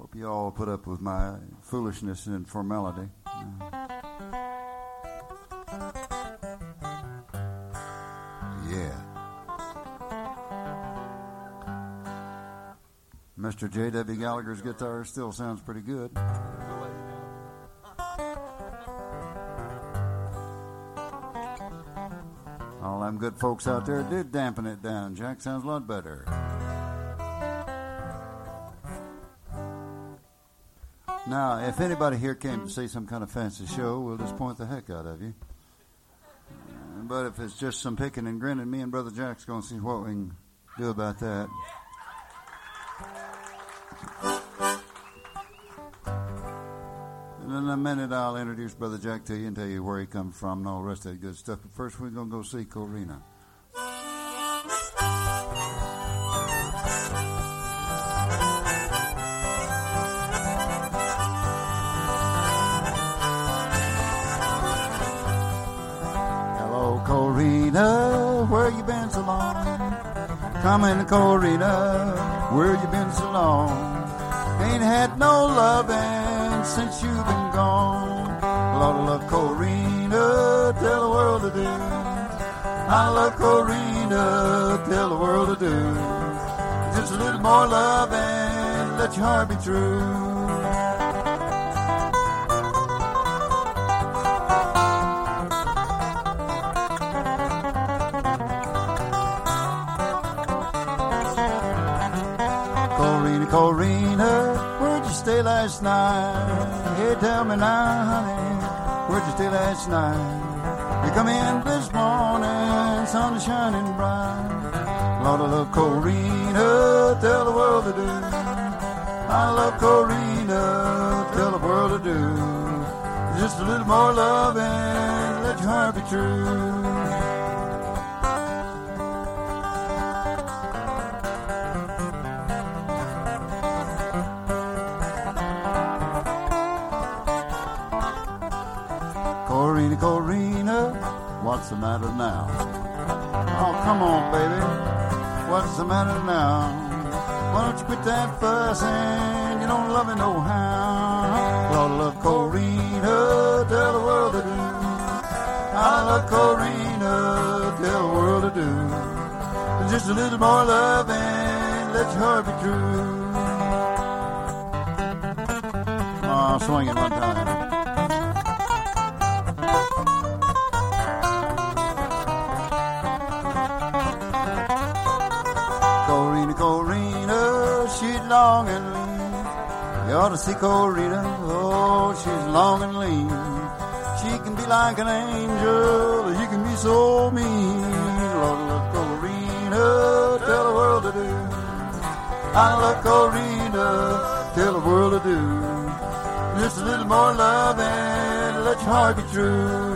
Hope you all put up with my foolishness and formality. Yeah. Mr. J.W. Gallagher's guitar still sounds pretty good. All them good folks out there did dampen it down. Jack sounds a lot better. Now, if anybody here came to see some kind of fancy show, we'll just point the heck out of you. But if it's just some picking and grinning, me and Brother Jack's going to see what we can do about that. And in a minute, I'll introduce Brother Jack to you and tell you where he comes from and all the rest of that good stuff. But first, we're going to go see Corina. Corina, where you been so long? Coming, Corina, where you been so long? Ain't had no loving since you've been gone. Lord, I love Corina, tell the world to do. I love Corina, tell the world to do. Just a little more loving, let your heart be true. Corina, where'd you stay last night? Hey, tell me now, honey, where'd you stay last night? You come in this morning, sun is shining bright. Lord, I love Corina, tell the world to do. I love Corina, tell the world to do. Just a little more loving, let your heart be true. Corina, what's the matter now? Oh, come on, baby, what's the matter now? Why don't you quit that fussing? You don't love me no how. Lord, I love Corina, tell the world to do. I love Corina, tell the world to do. Just a little more loving, let your heart be true. Oh, swing it one time. Corina, she's long and lean. You ought to see Corina, oh, she's long and lean. She can be like an angel, or you can be so mean. Lord, I love Corina, tell the world to do. I love Corina, tell the world to do. Just a little more loving, let your heart be true.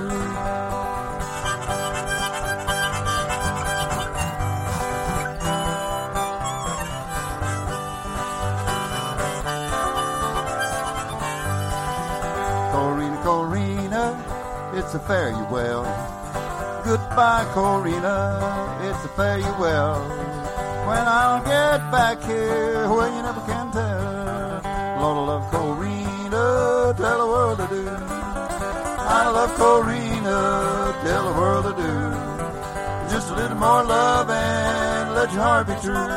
It's a fare you well. Goodbye, Corina, it's a fare you well. When I'll get back here, well, you never can tell. Lord, I love Corina, tell the world to do. I love Corina, tell the world to do. Just a little more love and let your heart be true.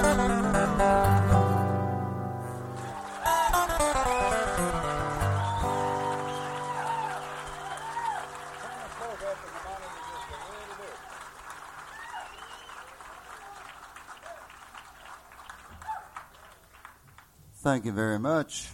Thank you very much.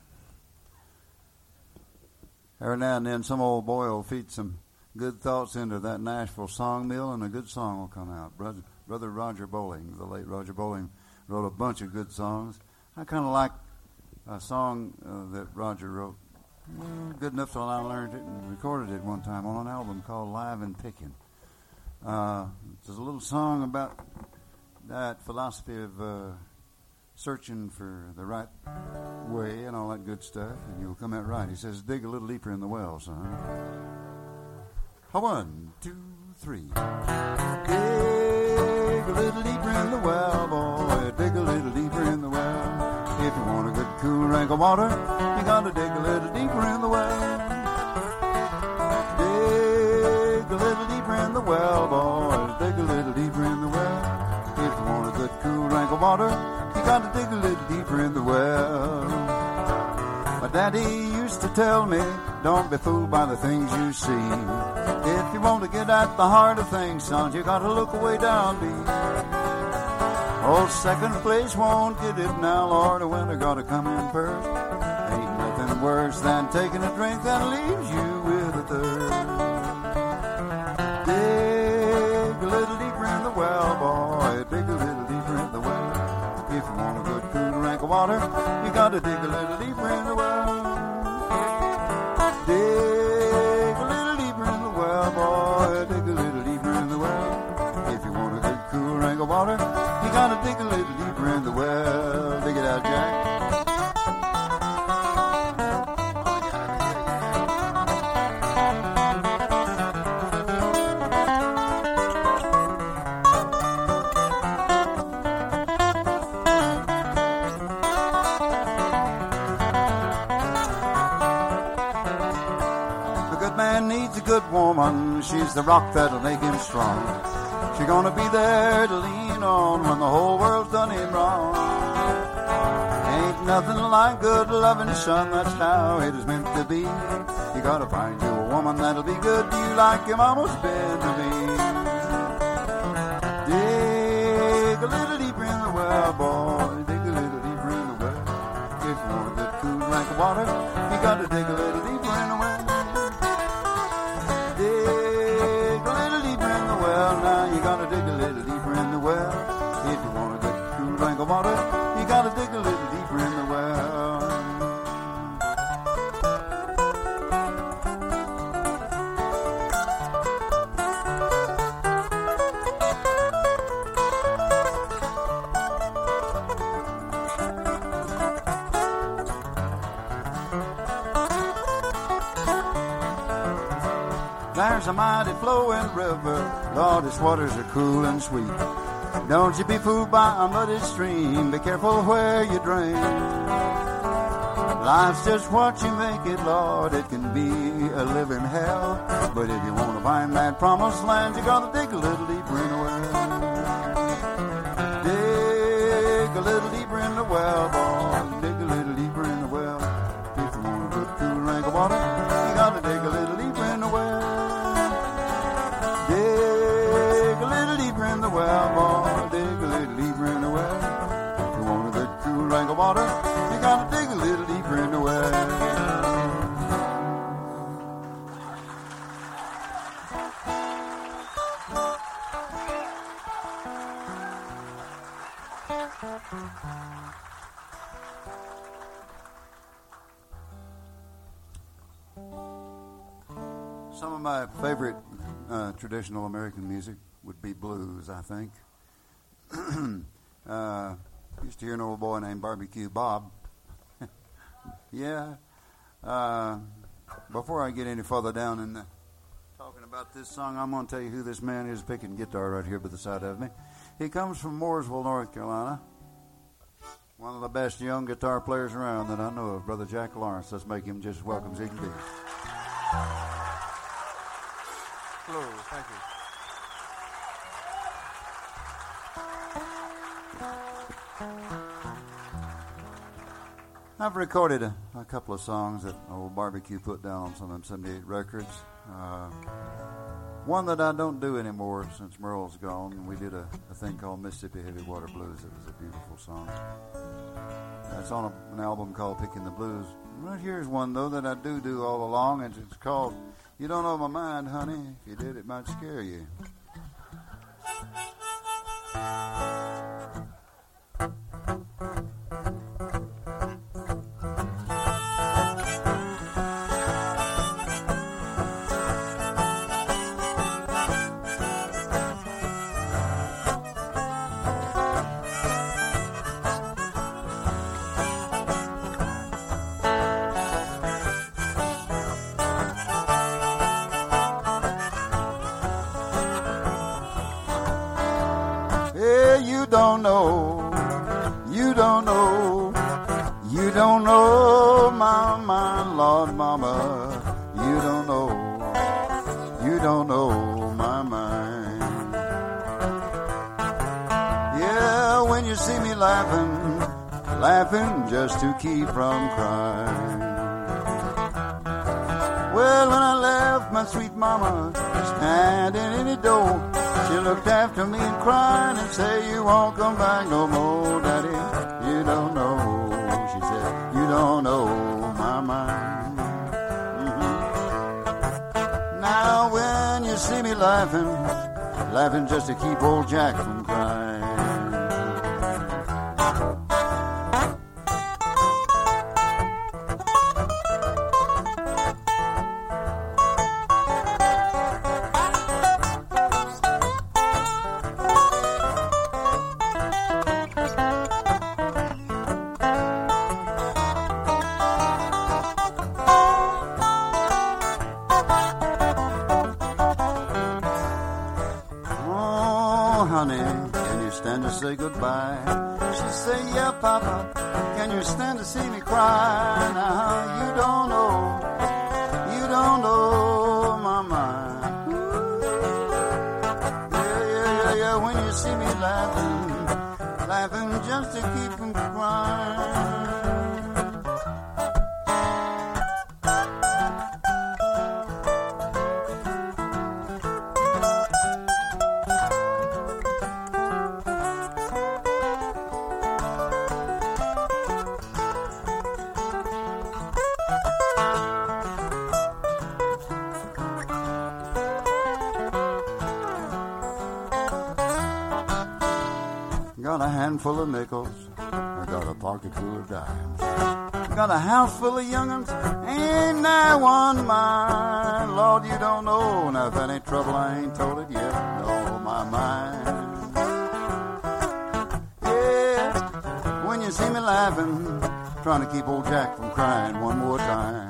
Every now and then some old boy will feed some good thoughts into that Nashville song mill and a good song will come out. Brother Roger Bowling, the late Roger Bowling, wrote a bunch of good songs. I kind of like a song that Roger wrote. Good enough till I learned it and recorded it one time on an album called Live and Pickin'. It's a little song about that philosophy of searching for the right way and all that good stuff, and you'll come out right. He says, dig a little deeper in the well, son. 1, 2, 3. Dig a little deeper in the well, boy. Dig a little deeper in the well. If you want a good cool drink of water, you gotta dig a little deeper in the well. Dig a little deeper in the well, boys, dig a little deeper in the well. If you want a good cool drink of water, you gotta dig a little deeper in the well. My daddy used to tell me, don't be fooled by the things you see. If you want to get at the heart of things, son, you gotta look way down deep. Oh, second place won't get it now, Lord, the winner gotta come in first. Ain't nothing worse than taking a drink that leaves you with a thirst. Dig a little deeper in the well, boy, dig a little deeper in the well. If you want a good cool drink of water, you gotta dig a little deeper in the well. Dig a little deeper in the well, boy, dig a little deeper in the well. If you want a good cool drink of water, you gotta dig a little deeper in the well. Dig it out, Jack. Needs a good woman, she's the rock that'll make him strong. She's gonna be there to lean on when the whole world's done him wrong. Ain't nothing like good loving, son, that's how it is meant to be. You gotta find you a woman that'll be good to you like your mama's been to me. Dig a little deeper in the well, boy, dig a little deeper in the well. If you want a good cool drink of water, you gotta dig a little deeper in the well. Now you gotta dig a little deeper in the well. If you want a good cool drink of water, you gotta dig a little deeper in the well. There's a mighty flowing river, Lord, its waters are cool and sweet. Don't you be fooled by a muddy stream, be careful where you drink. Life's just what you make it, Lord, it can be a living hell. But if you want to find that promised land, you gotta dig a little deeper in the well. Dig a little deeper in the well, boy, dig a little deeper in the well. If you want a good cool drink of water, you gotta dig a little deeper in the well. Dig a little deeper in the well, boy, dig a little deeper in the well. If you want a good cool drink of water, you gotta dig a little deeper in the well. Some of my favorite traditional American music would be blues, I think. Used to hear an old boy named Barbecue Bob. Yeah. Before I get any further down in talking about this song, I'm going to tell you who this man is picking guitar right here by the side of me. He comes from Mooresville, North Carolina. One of the best young guitar players around that I know of, Brother Jack Lawrence. Let's make him just as welcome as he can be. Hello, thank you. I've recorded a couple of songs that old Barbecue put down on some of them 78 records. One that I don't do anymore since Merle's gone. We did a thing called Mississippi Heavy Water Blues. It was a beautiful song. That's on an album called Picking the Blues. Right here's one, though, that I do all along, and it's called You Don't Know My Mind, Honey. If you did, it might scare you. You don't know my Lord, mama. You don't know my mind. Yeah, when you see me laughing just to keep from crying. Well, when I left my sweet mama standing in the door, she looked after me and cried and said, you won't come back no more, Daddy. You don't know, she said, you don't know my mind. Now when you see me laughing just to keep old Jack from crying. Say goodbye. She say, yeah, Papa, can you stand to see me cry? Now you don't know my mind. Yeah, when you see me laughing just to keep from crying. Got a handful of nickels, I got a pocket full of dimes. Got a house full of young'uns, ain't there one mine? Lord, you don't know, now if that ain't trouble, I ain't told it yet. Oh, my mind. Yeah, when you see me laughing, trying to keep old Jack from crying one more time.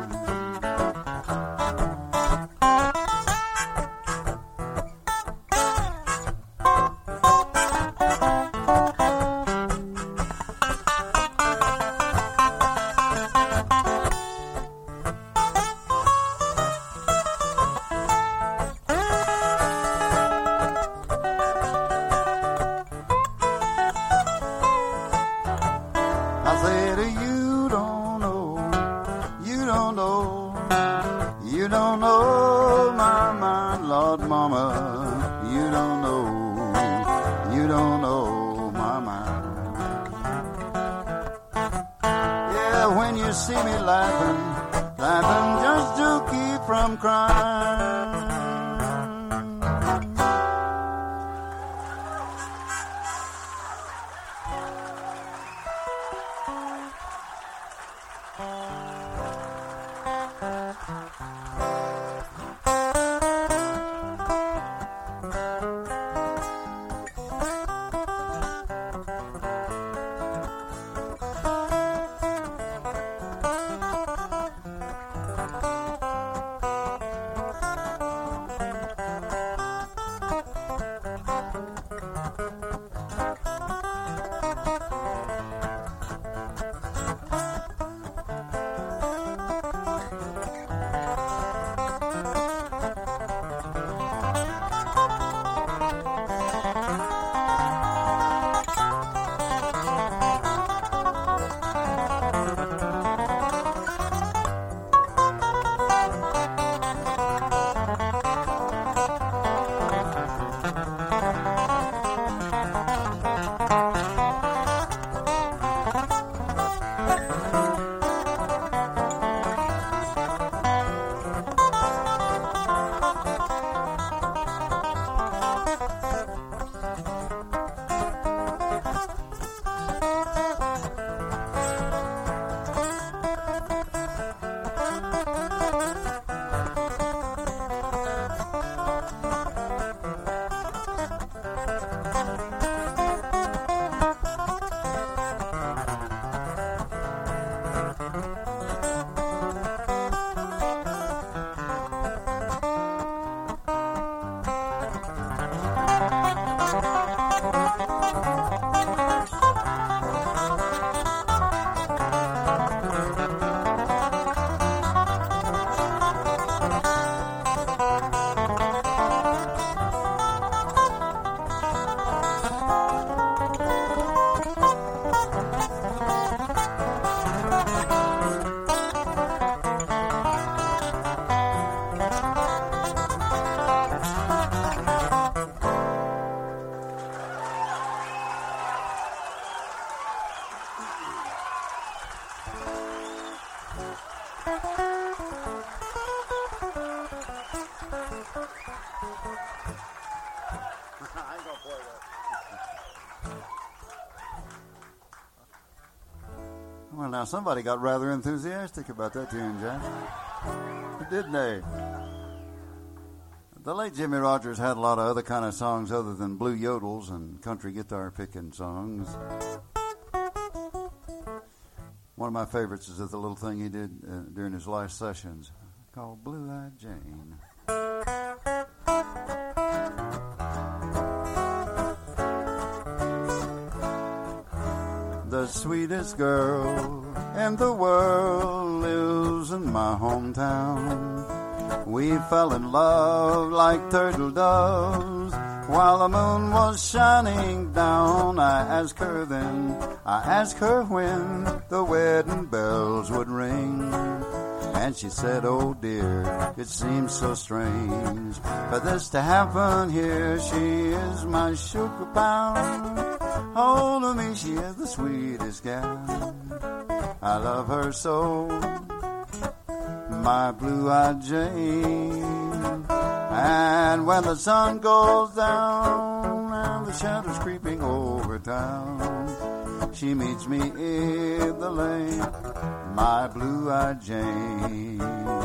Laughing just to keep from crying. Well, now somebody got rather enthusiastic about that tune, Jack. Didn't they? The late Jimmie Rodgers had a lot of other kind of songs other than blue yodels and country guitar picking songs. One of my favorites is the little thing he did during his last sessions called Blue-Eyed Jane. The sweetest girl in the world lives in my hometown. We fell in love like turtle doves while the moon was shining down. I asked her when the wedding bells would ring. And she said, oh dear, it seems so strange for this to happen here. She is my sugar pound. Hold of me, she is the sweetest gal. I love her so, my blue-eyed Jane. And when the sun goes down and the shadows creeping over town, she meets me in the lane, my blue-eyed Jane.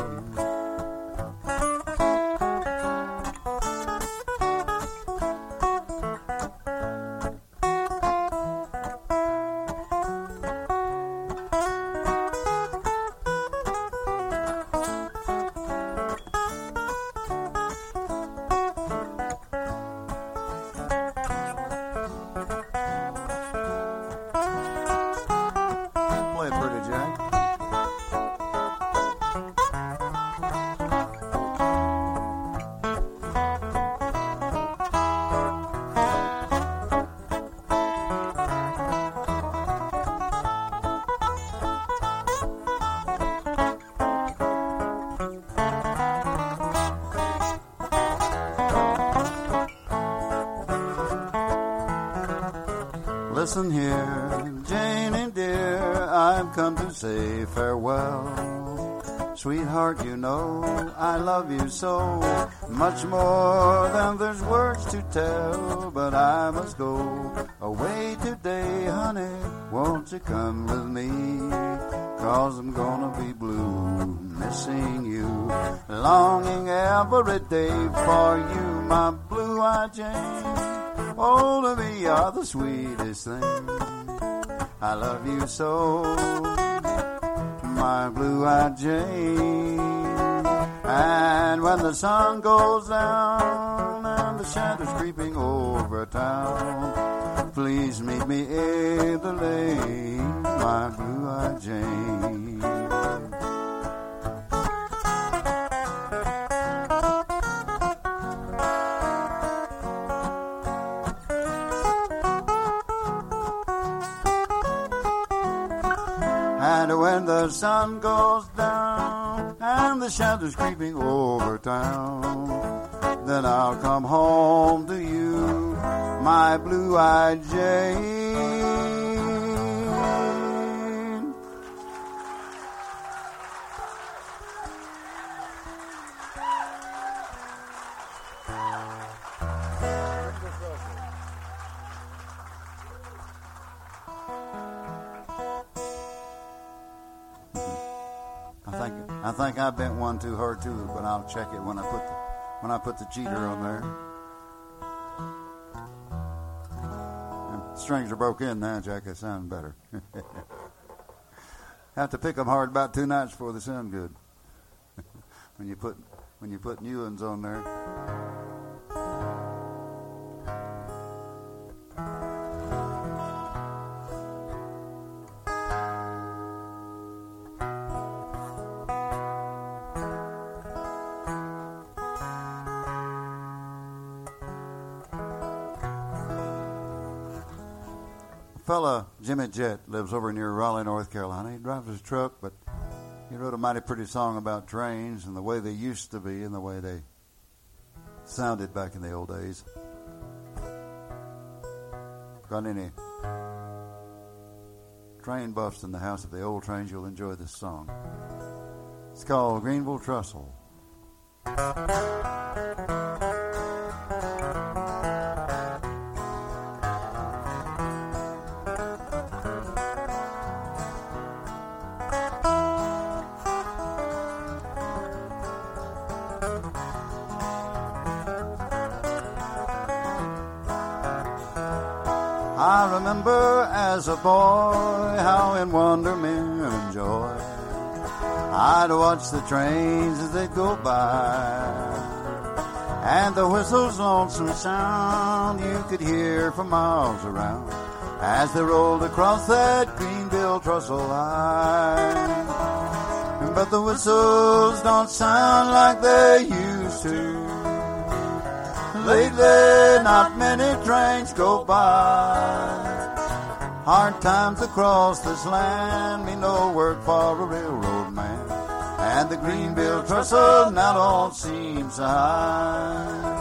Listen here, Janie dear, I've come to say farewell. Sweetheart, you know I love you so, much more than there's words to tell. But I must go away today, honey, won't you come with me? 'Cause I'm gonna be blue, missing you, longing every day for you, my blue-eyed Jane. Hold of me, you're the sweetest thing. I love you so, my blue-eyed Jane. And when the sun goes down and the shadows creeping over town, please meet me in the lane, my blue-eyed Jane. And when the sun goes down and the shadows creeping over town, then I'll come home to you, my blue-eyed Jane. I think I bent one too hard too, but I'll check it when I put the cheater on there. And the strings are broke in now, Jack. They sound better. Have to pick them hard about 2 nights before they sound good. when you put new ones on there. Fella Jimmy Jett lives over near Raleigh, North Carolina. He drives his truck, but he wrote a mighty pretty song about trains and the way they used to be and the way they sounded back in the old days. Got any train buffs in the house of the old trains, you'll enjoy this song. It's called Greenville Trestle. I remember as a boy how in wonderment and joy I'd watch the trains as they go by, and the whistle's lonesome sound you could hear for miles around as they rolled across that Greenville trestle line. But the whistles don't sound like they used to. Lately, not many trains go by. Hard times across this land mean no work for a railroad man, and the Greenville trestle now don't seem so high.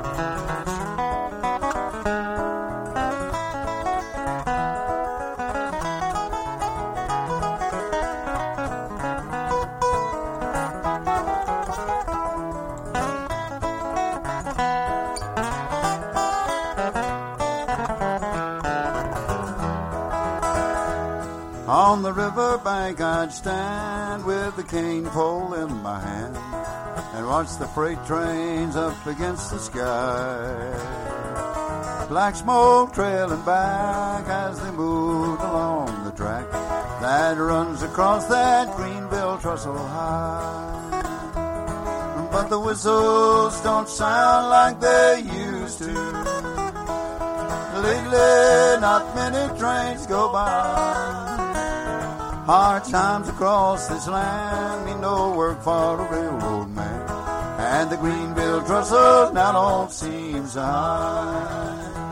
On the riverbank I'd stand with the cane pole in my hand and watch the freight trains up against the sky. Black smoke trailing back as they moved along the track that runs across that Greenville trestle high. But the whistles don't sound like they used to. Lately, not many trains go by. Hard times across this land mean no work for a railroad man, and the Greenville trestle now don't seem so high.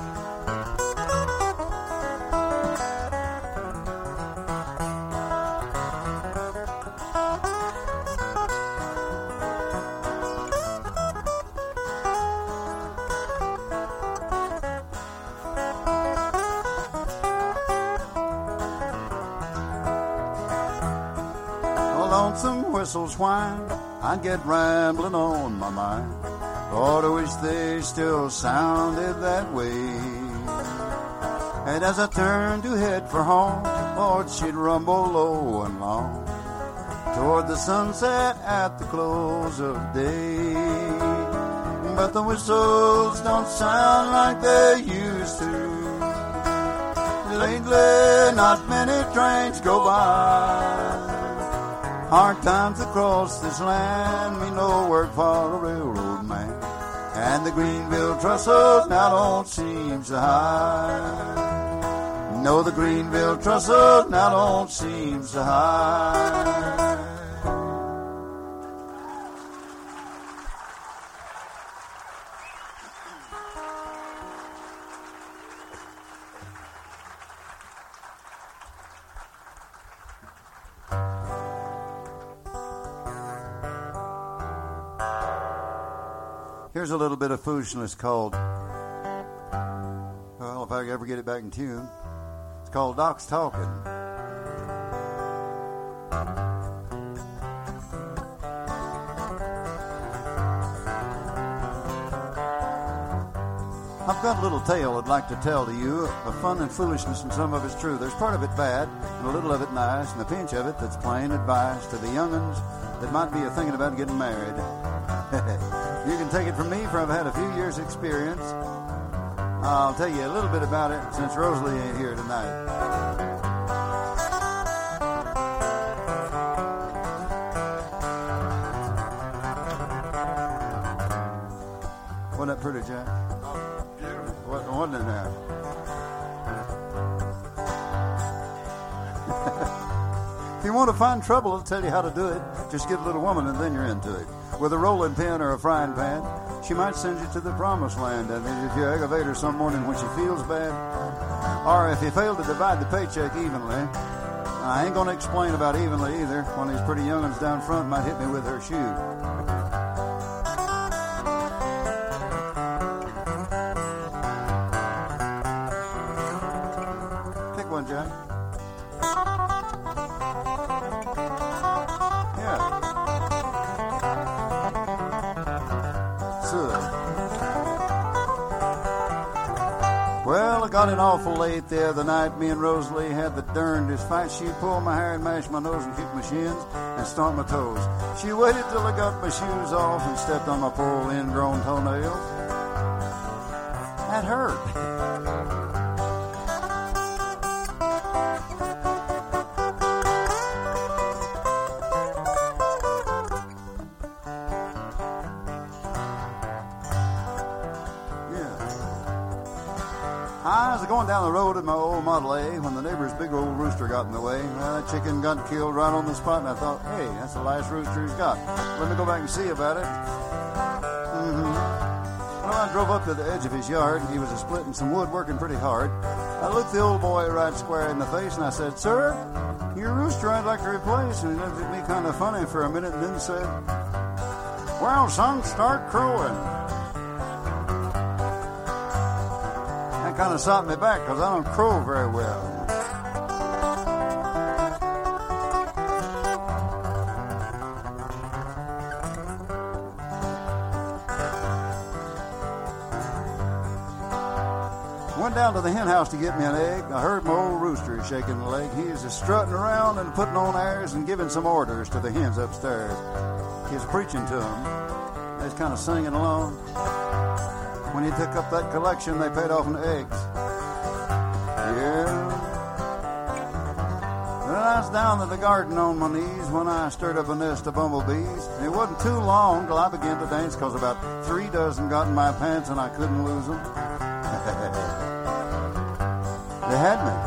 Lonesome whistles whine, I'd get rambling on my mind. Lord, I wish they still sounded that way. And as I turned to head for home, Lord, she'd rumble low and long toward the sunset at the close of day. But the whistles don't sound like they used to. Lately, not many trains go by. Hard times across this land mean no work for a railroad man, and the Greenville trestle now don't seem so high. No, the Greenville trestle now don't seem so high. Here's a little bit of foolishness called, well, if I ever get it back in tune, it's called Doc's Talking. I've got a little tale I'd like to tell to you of fun and foolishness, and some of it's true. There's part of it bad, and a little of it nice, and a pinch of it that's plain advice to the young'uns that might be thinking about getting married. You can take it from me, for I've had a few years' experience. I'll tell you a little bit about it since Rosalie ain't here tonight. Wasn't that pretty, Jack? Oh, beautiful. Wasn't it now? If you want to find trouble, I'll tell you how to do it. Just get a little woman and then you're into it. With a rolling pin or a frying pan, she might send you to the promised land. And if you aggravate her some morning when she feels bad, or if you fail to divide the paycheck evenly, I ain't going to explain about evenly either. One of these pretty young'uns down front might hit me with her shoe. Pick one, Jack. Well, I got in awful late the other night. Me and Rosalie had the darndest fight. She pulled my hair and mashed my nose and kicked my shins and stomped my toes. She waited till I got my shoes off and stepped on my poor ingrown toenails. That hurt. I was going down the road in my old Model A when the neighbor's big old rooster got in the way. That chicken got killed right on the spot, and I thought, hey, that's the last rooster he's got. Let me go back and see about it. Well, I drove up to the edge of his yard, and he was splitting some wood, working pretty hard. I looked the old boy right square in the face, and I said, sir, your rooster I'd like to replace. And he looked at me kind of funny for a minute and then said, well, son, start crowing. That kind of stopped me back because I don't crow very well. Went down to the hen house to get me an egg. I heard my old rooster shaking the leg. He was just strutting around and putting on airs and giving some orders to the hens upstairs. He was preaching to them. They was kind of singing along. When he took up that collection, they paid off in eggs. Yeah. Then I was down in the garden on my knees when I stirred up a nest of bumblebees. And it wasn't too long till I began to dance because about 3 dozen got in my pants and I couldn't lose them. They had me.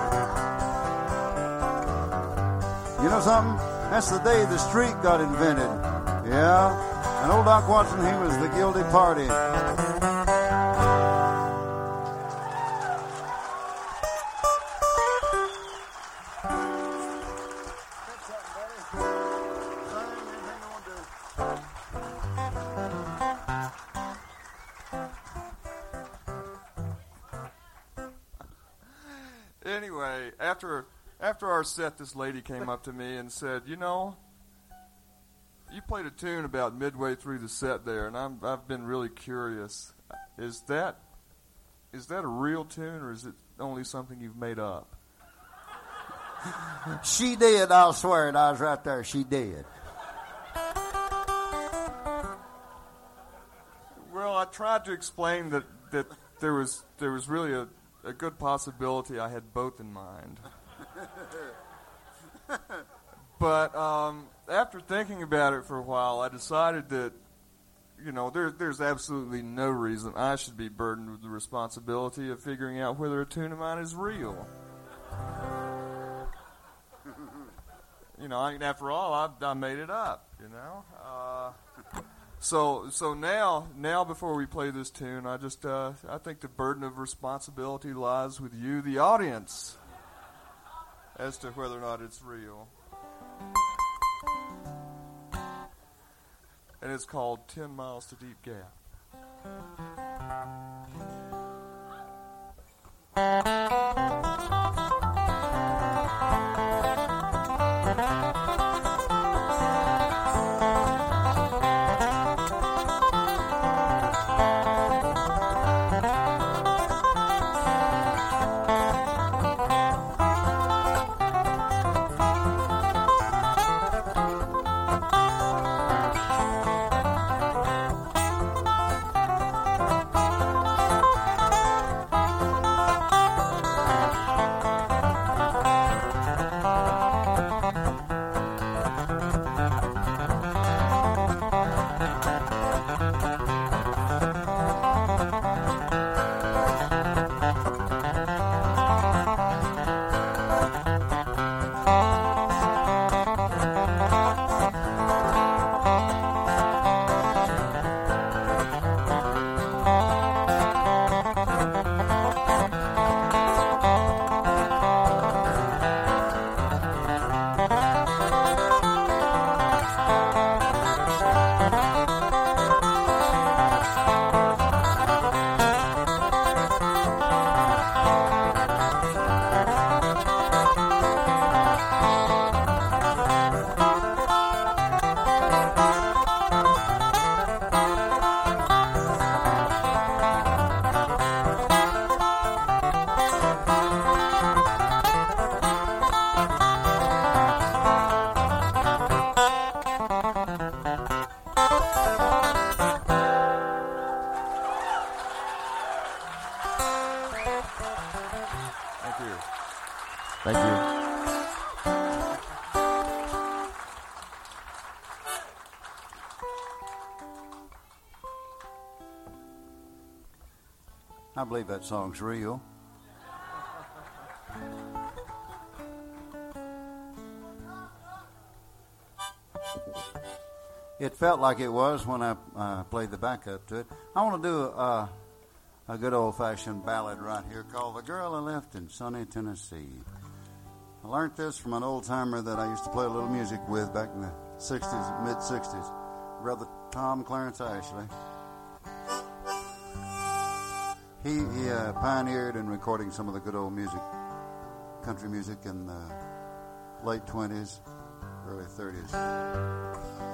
You know something? That's the day the streak got invented. Yeah. And old Doc Watson, he was the guilty party. Anyway, after our set, this lady came up to me and said, you know, you played a tune about midway through the set there, and I've been really curious. Is that a real tune, or is it only something you've made up? She did, I'll swear it. I was right there. She did. Well, I tried to explain that there was really a good possibility I had both in mind. But after thinking about it for a while, I decided that, you know, there's absolutely no reason I should be burdened with the responsibility of figuring out whether a tune of mine is real. You know, after all, I made it up, you know. So now before we play this tune, I think the burden of responsibility lies with you, the audience, as to whether or not it's real. And it's called 10 Miles to Deep Gap. Thank you. I believe that song's real. It felt like it was when I played the backup to it. I want to do a good old-fashioned ballad right here called The Girl I Left in Sunny Tennessee. I learned this from an old-timer that I used to play a little music with back in the 60s, mid-60s, Brother Tom Clarence Ashley. He pioneered in recording some of the good old music, country music in the late 20s, early 30s.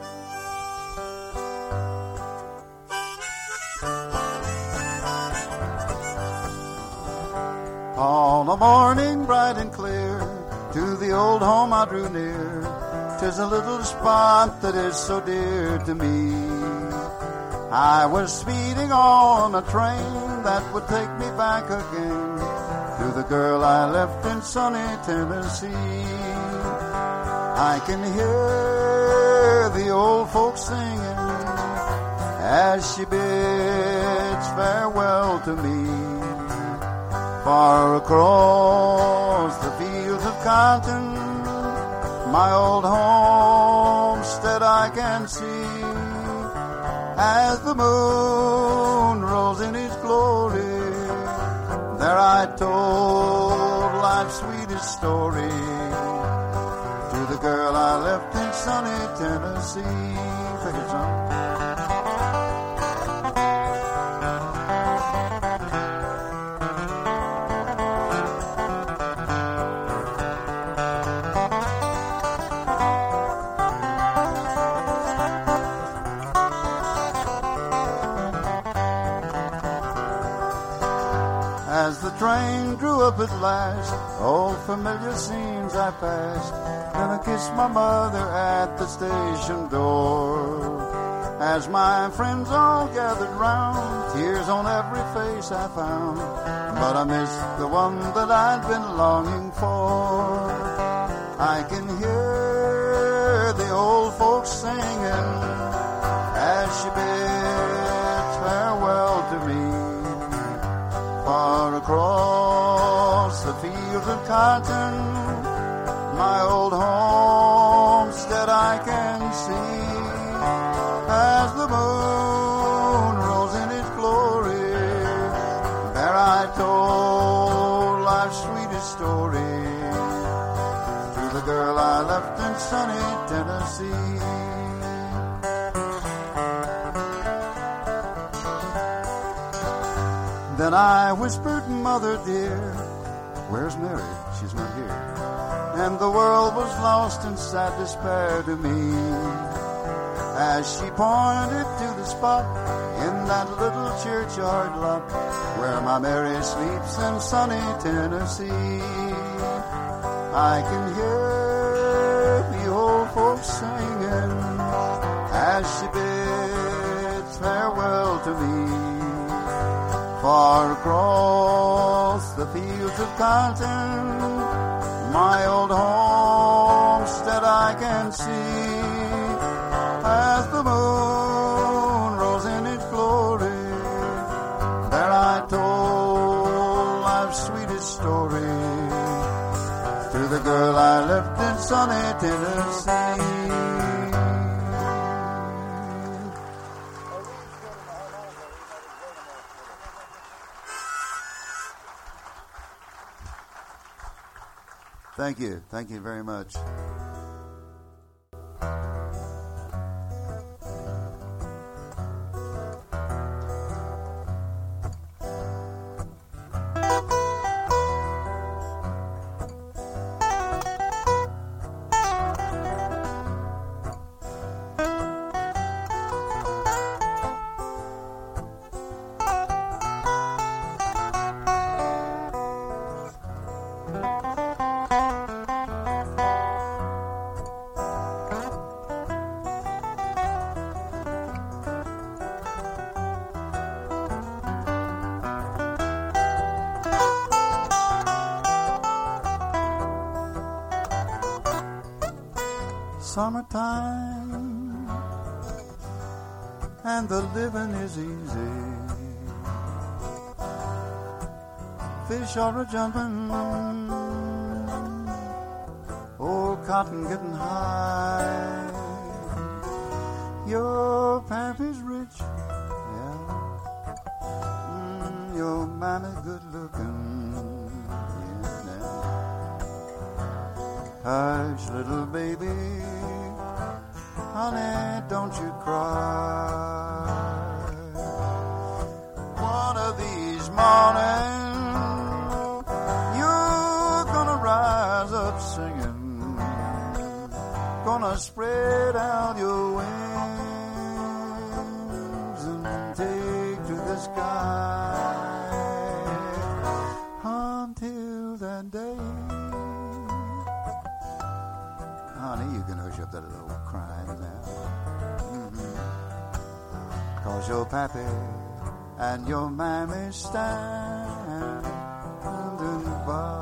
On a morning bright and clear, to the old home I drew near. 'Tis a little spot that is so dear to me. I was speeding on a train that would take me back again to the girl I left in sunny Tennessee. I can hear the old folks singing as she bids farewell to me. Far across the fields of cotton, my old homestead I can see. As the moon rolls in its glory, there I told life's sweetest story to the girl I left in sunny Tennessee. Take it, son. As the train drew up at last, old familiar scenes I passed, and I kissed my mother at the station door. As my friends all gathered round, tears on every face I found, but I missed the one that I'd been longing for. I can hear the old folks singing as she bids farewell to me. Far across the fields of cotton, my old homestead I can see. As the moon rolls in its glory, there I told life's sweetest story to the girl I left in sunny Tennessee. Then I whispered, Mother dear, where's Mary? She's not here. And the world was lost in sad despair to me, as she pointed to the spot in that little churchyard lot where my Mary sleeps in sunny Tennessee. I can hear the old folks singing as she bids farewell to me. Far across the fields of cotton, my old homestead I can see. As the moon rolls in its glory, there I told life's sweetest story to the girl I left in sunny Tennessee. Thank you. Thank you very much. Summertime and the living is easy. Fish are a jumping, old cotton getting high. Your pappy's rich, yeah. Your mammy good looking, yeah. Hush, little baby, honey, don't you cry. One of these mornings, you're gonna rise up singing, gonna spread out your wings and take to the sky. Until that day, honey, you can hush up that little crying now. 'Cause your pappy and your mammy stand by.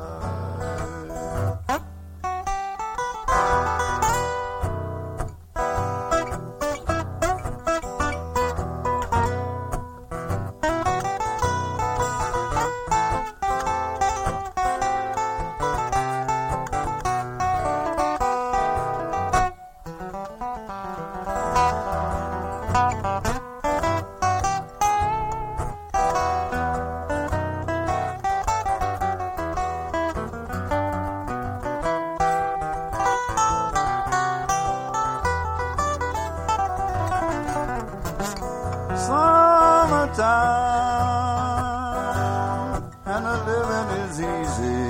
Summertime and the living is easy.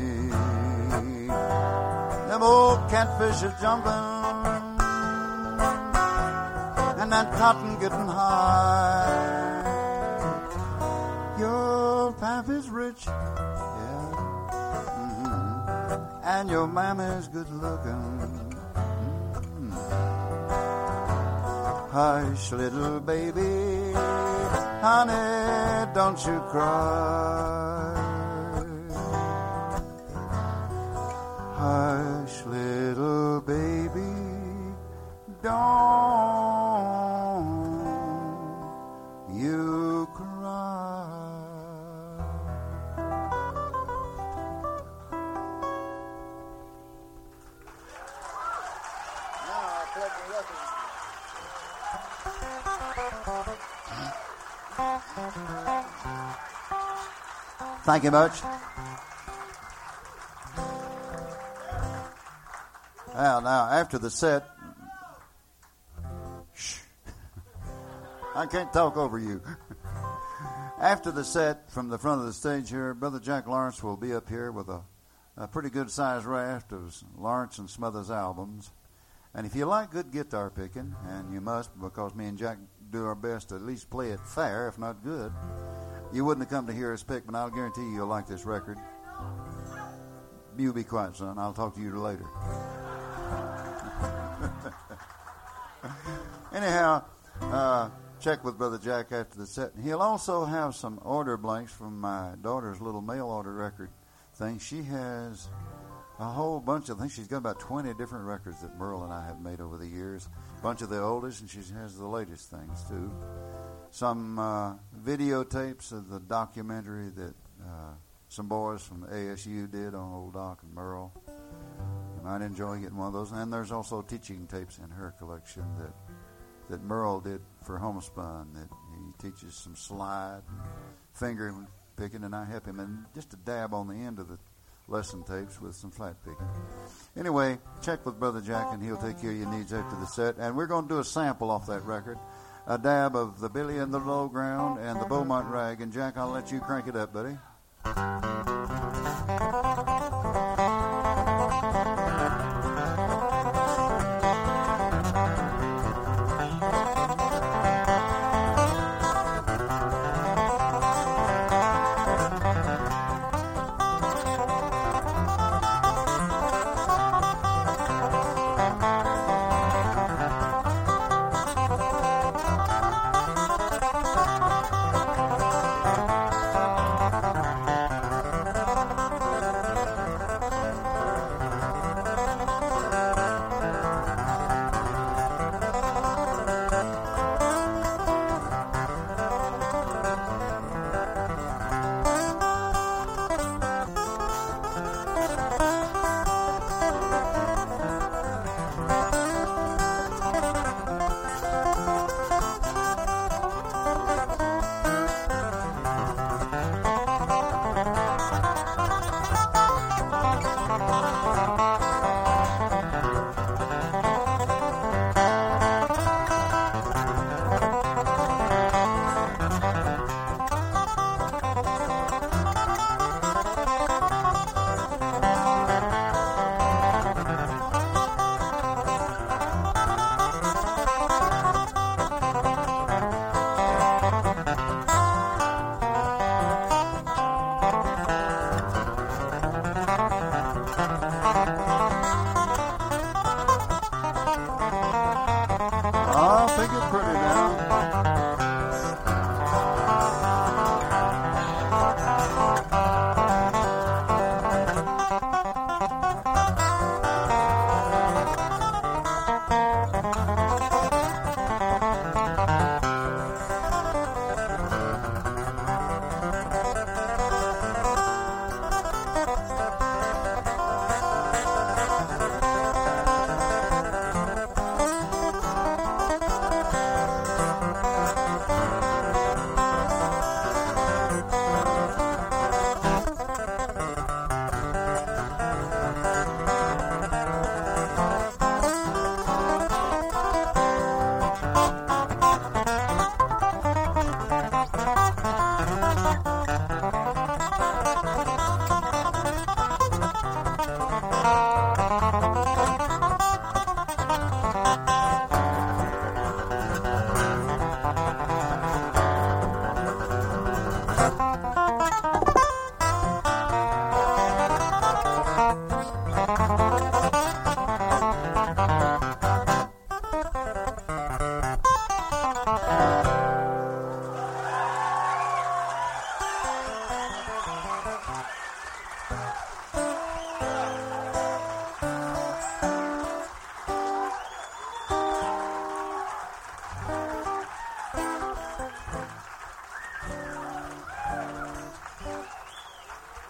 Them old catfish are jumping and that cotton getting high. Your pappy's rich, yeah, and your mammy's good looking. Hush, little baby, honey, don't you cry. Hush, little baby, don't you cry. Now I plug the record. Thank you much. Well, now, after the set, shh, I can't talk over you. After the set, from the front of the stage here, Brother Jack Lawrence will be up here with a pretty good-sized raft of Lawrence and Smothers albums. And if you like good guitar picking, and you must, because me and Jack do our best to at least play it fair, if not good, you wouldn't have come to hear us pick, but I'll guarantee you'll like this record. You be quiet, son. I'll talk to you later. Anyhow, check with Brother Jack after the set. He'll also have some order blanks from my daughter's little mail order record thing. She has a whole bunch of things. She's got about 20 different records that Merle and I have made over the years. A bunch of the oldest, and she has the latest things, too. Some videotapes of the documentary that some boys from ASU did on Old Doc and Merle. You might enjoy getting one of those. And there's also teaching tapes in her collection that Merle did for Homespun, that he teaches some slide and finger picking, and I help him and just a dab on the end of the lesson tapes with some flat picking. Anyway, check with Brother Jack and he'll take care of your needs after the set. And we're going to do a sample off that record, a dab of the Billy and the Low Ground and the Beaumont Rag. And Jack, I'll let you crank it up, buddy.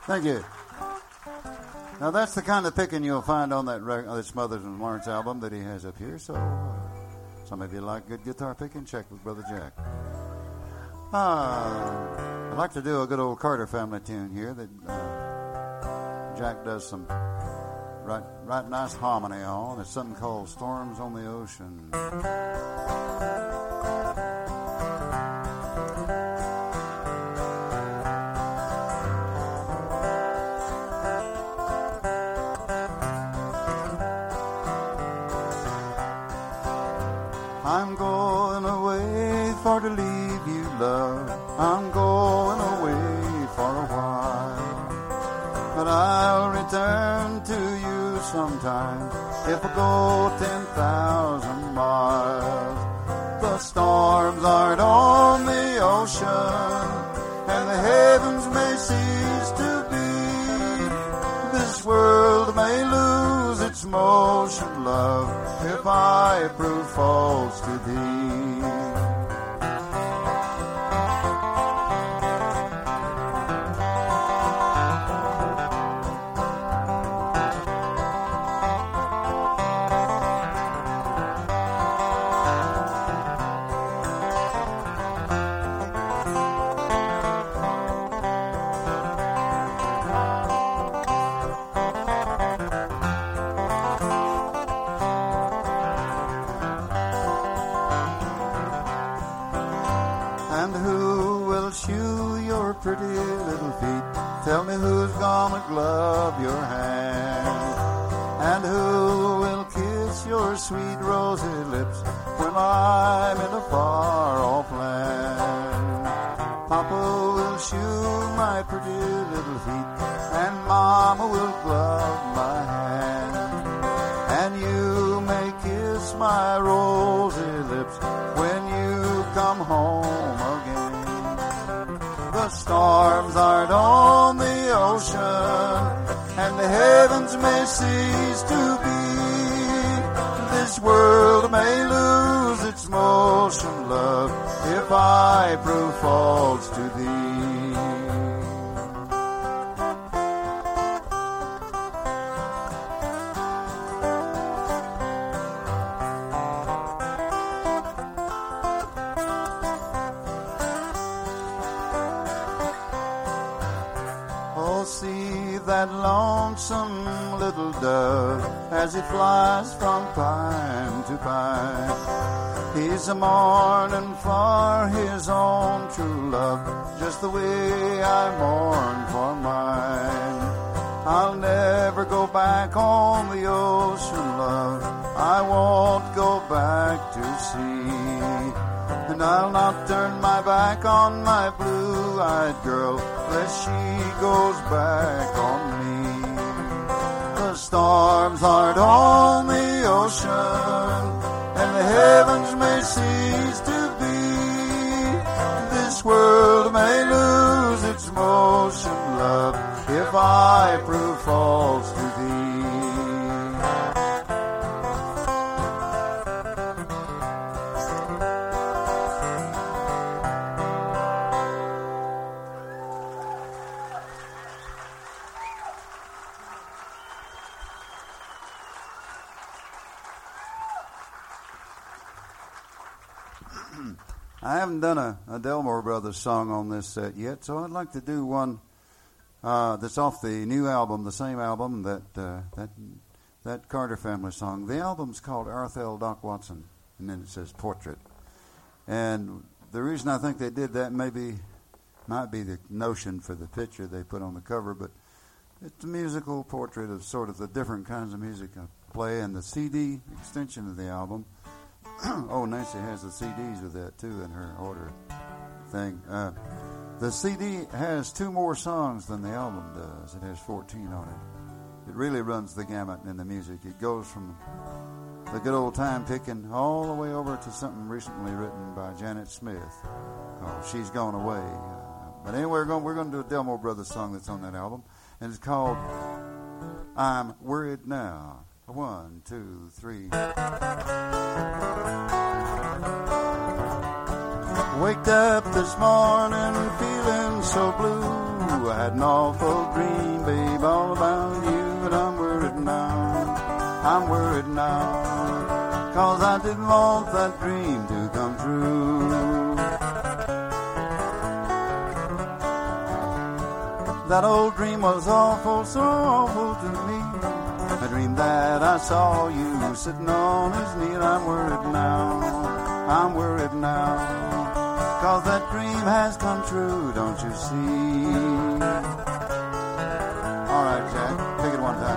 Thank you. Now that's the kind of picking you'll find on that Smothers and Lawrence album that he has up here. So some of you like good guitar picking, check with Brother Jack. I'd like to do a good old Carter family tune here that Jack does some right nice harmony on. It's something called Storms on the Ocean. I'm going away for to leave you, love. I'm going away for a while, but I'll return to you sometime if I go 10,000 miles. The storms aren't on the ocean, and the heavens may cease to be. This world may lose its motion, love, if I prove false to thee. Pretty little feet, tell me who's gonna glove your hand, and who will kiss your sweet rosy lips when I'm in a far-off land. Papa will shoe my pretty little feet, and Mama will glove my hand, and you may kiss my rosy lips when you come home again. The storms aren't on the ocean, and the heavens may cease to be. This world may lose its motion, love, if I prove false to thee. See that lonesome little dove as he flies from pine to pine. He's a mourning for his own true love, just the way I mourn for mine. I'll never go back on the ocean, love, I won't go back to sea. And I'll not turn my back on my blue-eyed girl, lest she goes back on me. The storms aren't on the ocean, and the heavens may cease to be. This world may lose its motion, love, if I prove false to thee. I haven't done a Delmore Brothers song on this set yet, so I'd like to do one that's off the new album, the same album that Carter family song. The album's called Arthel Doc Watson, and then it says Portrait. And the reason I think they did that might be the notion for the picture they put on the cover, but it's a musical portrait of sort of the different kinds of music I play, and the CD extension of the album. Oh, Nancy has the CDs with that, too, in her order thing. The CD has 2 more songs than the album does. It has 14 on it. It really runs the gamut in the music. It goes from the good old time picking all the way over to something recently written by Janet Smith called She's Gone Away. But anyway, we're going to do a Delmore Brothers song that's on that album, and it's called I'm Worried Now. 1, 2, 3. Waked up this morning feeling so blue. I had an awful dream, babe, all about you, but I'm worried now. I'm worried now, 'cause I didn't want that dream to come true. That old dream was awful, so awful to me. I dreamed that I saw you sitting on his knee, and I'm worried now. I'm worried now, 'cause that dream has come true, don't you see? All right, Jack, take it one time.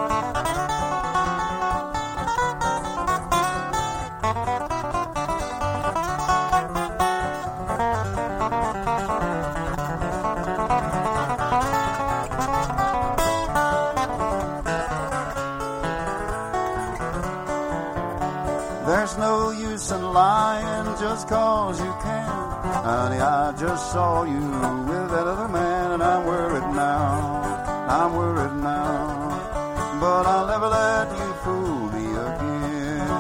There's no use in lying just 'cause you can. Honey, I just saw you with that other man, and I'm worried now. I'm worried now, but I'll never let you fool me again.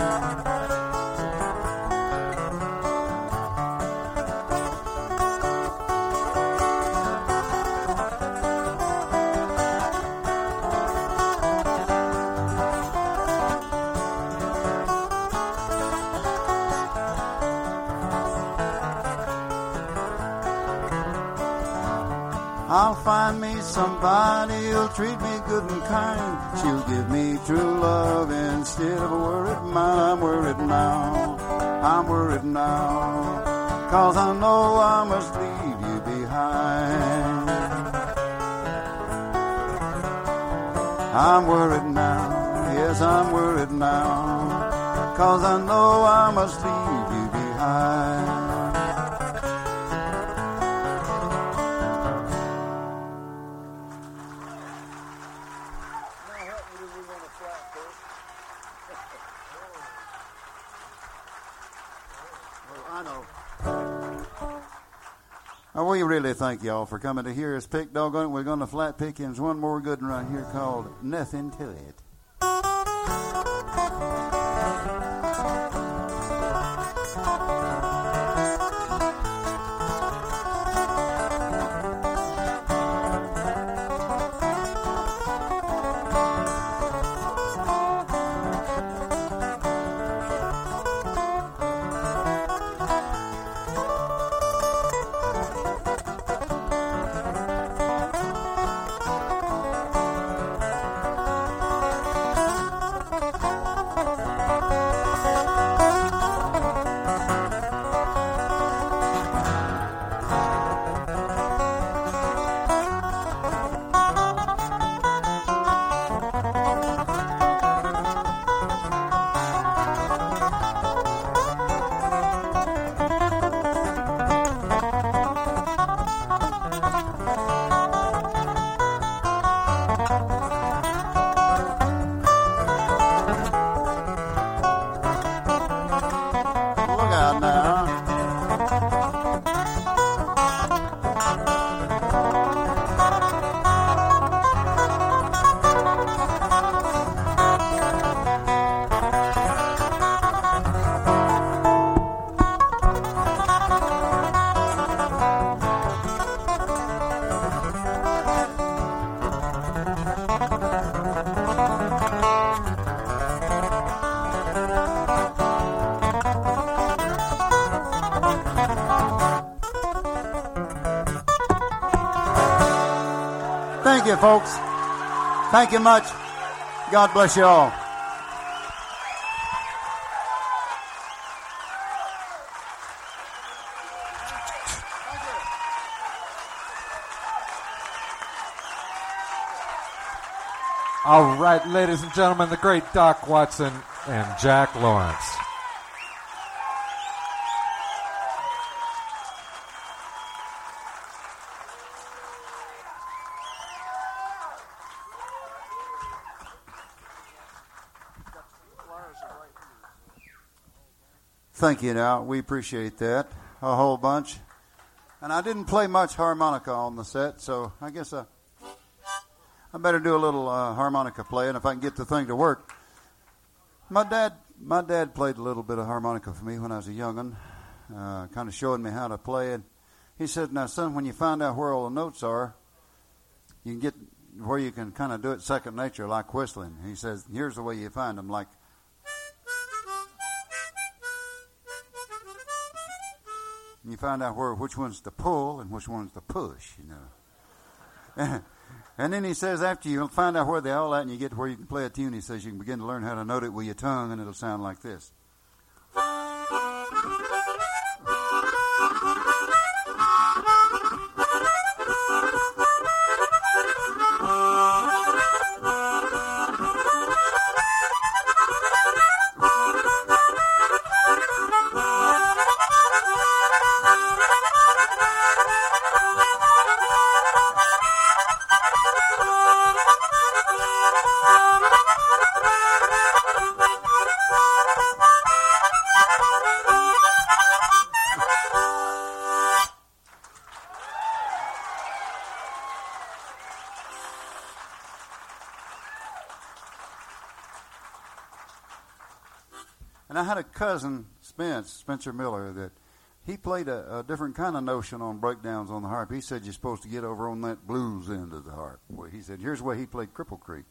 I'll find me somebody who'll treat me good and kind. She'll give me true love instead of a worried mind. I'm worried now. I'm worried now, 'cause I know I must leave you behind. I'm worried now. Yes, I'm worried now, 'cause I know I must leave you behind. We really thank y'all for coming to hear us pick. Doggone it, we're going to flat pickings one more good one right here called Nothing to It. Thank you, folks. Thank you much. God bless you all. All right, ladies and gentlemen, the great Doc Watson and Jack Lawrence. Thank you now. We appreciate that a whole bunch. And I didn't play much harmonica on the set, so I guess I better do a little harmonica playing if I can get the thing to work. My dad played a little bit of harmonica for me when I was a young'un, kind of showing me how to play it. He said, now, son, when you find out where all the notes are, you can get where you can kind of do it second nature, like whistling. He says, here's the way you find them, like. You find out which one's to pull and which one's to push, you know. And then he says, after you find out where they're all at and you get to where you can play a tune, he says you can begin to learn how to note it with your tongue, and it'll sound like this. And I had a cousin, Spencer Miller, that he played a different kind of notion on breakdowns on the harp. He said you're supposed to get over on that blues end of the harp. Well, he said, here's where he played Cripple Creek.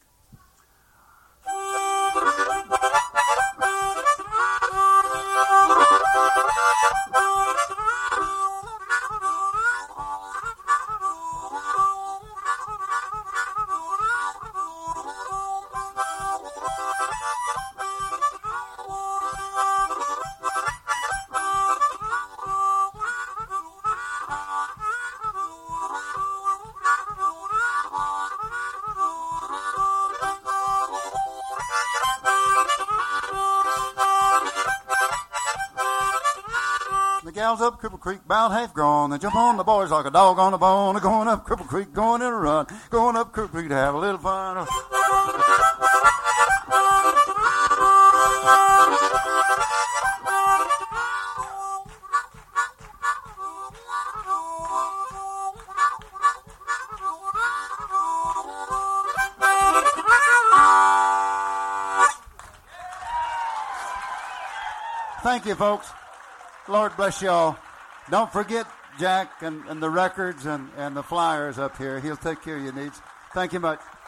Gals up Cripple Creek, bound half grown. They jump on the boys like a dog on a bone. They're going up Cripple Creek, going in a run. Going up Cripple Creek to have a little fun. Thank you, folks. Lord bless y'all. Don't forget Jack and the records and the flyers up here. He'll take care of your needs. Thank you much.